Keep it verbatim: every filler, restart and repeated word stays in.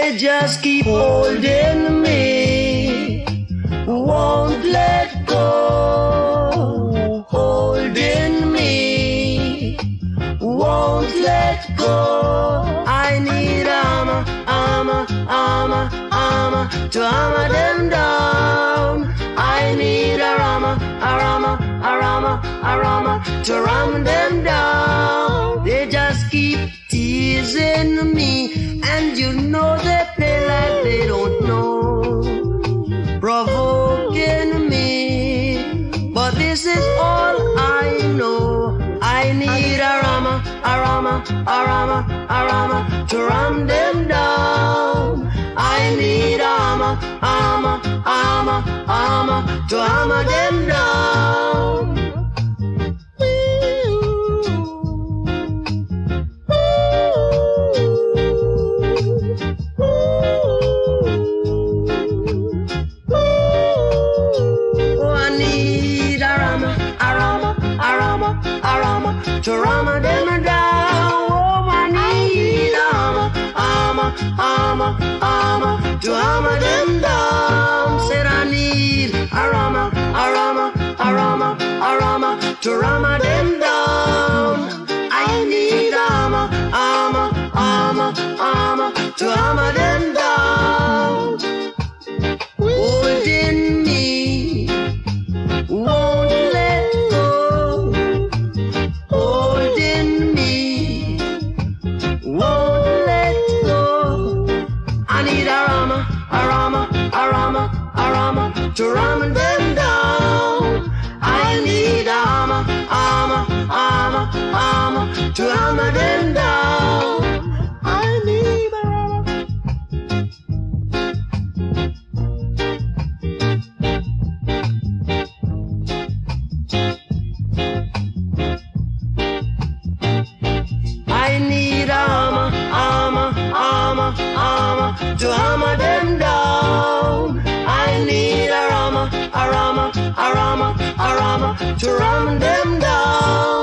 They just keep holding me, won't let go. Holding me, won't let go. I need armor, armor, armor, armor to armor them down. I need a armor, a armor, a armor, a armor to ram them down. They just keep teasing me, and you know they play like they don't know, provoking me. But this is all I know. I need a armor, a armor, a armor, a armor to ram them down. I need armor, armor, armor, armor to hammer them down. To armor them down. Oh, I need armor, armor, armor, armor to armor them down. Said I need a armor, a armor, a armor, a armor to armor them down. I need armor, armor, armor, armor to armor them down. Holding me, won't let go. Holding me, won't let go. I need a armor, a armor, a armor, a armor to ram them down. I need armor, armor, armor, armor to hammer them down. I need a armor. I need armor, armor, armor, armor to hammer them down. I need a armor, a armor, a armor, a armor to ram them down.